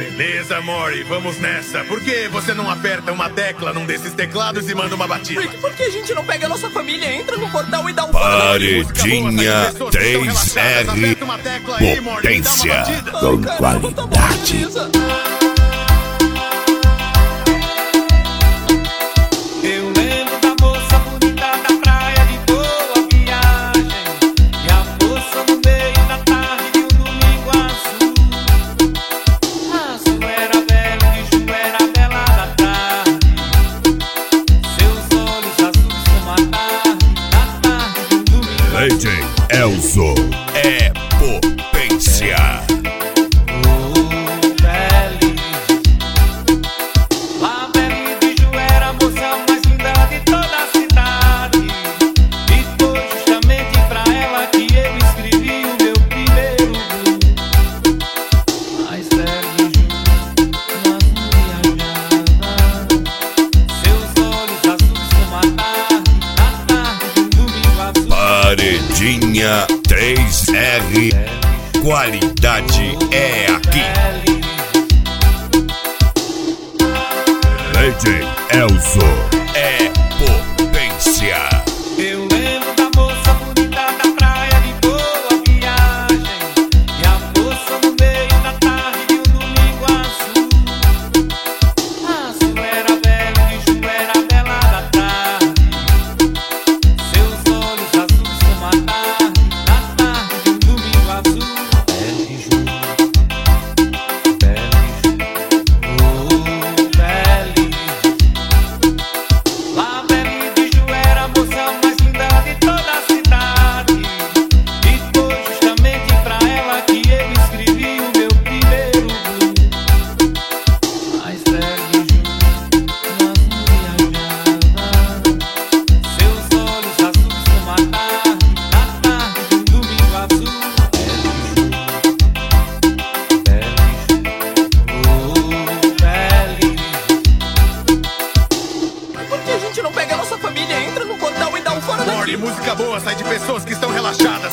Beleza, Mori, vamos nessa. Por que você não aperta uma tecla num desses teclados e manda uma batida? Rick, por que a gente não pega a nossa família, entra no portal e dá um Paredinha 3R Potência com qualidade. Eu lembro da moça bonita da praia de boa viagem, e a moça no meio da tarde de um domingo azul. Azul era velho e Ju era bela da tarde, seus olhos azuis como a tarde, da tarde de um domingo azul. DJ Elzo é potência. Paredinha 3R, qualidade é aqui. DJ Elzo é potência. Eu lembro da moça bonita da praia de boa viagem, e a moça no meio da tarde de um domingo azul. Azul era velho e Ju era bela da tarde, seus olhos azuis como a tarde, da tarde de um domingo azul. Bela e Ju, lá Bela de Ju era a moça mais linda de toda a cidade, e foi justamente pra ela que eu escrevi o meu primeiro blues. Mas Bela de Ju no azul viajava, seus olhos azuis como a tarde, da tarde de um domingo azul. Por que a gente não pega a nossa família, entra no portal e dá um fora Mori, daqui? música boa sai de pessoas que estão relaxadas.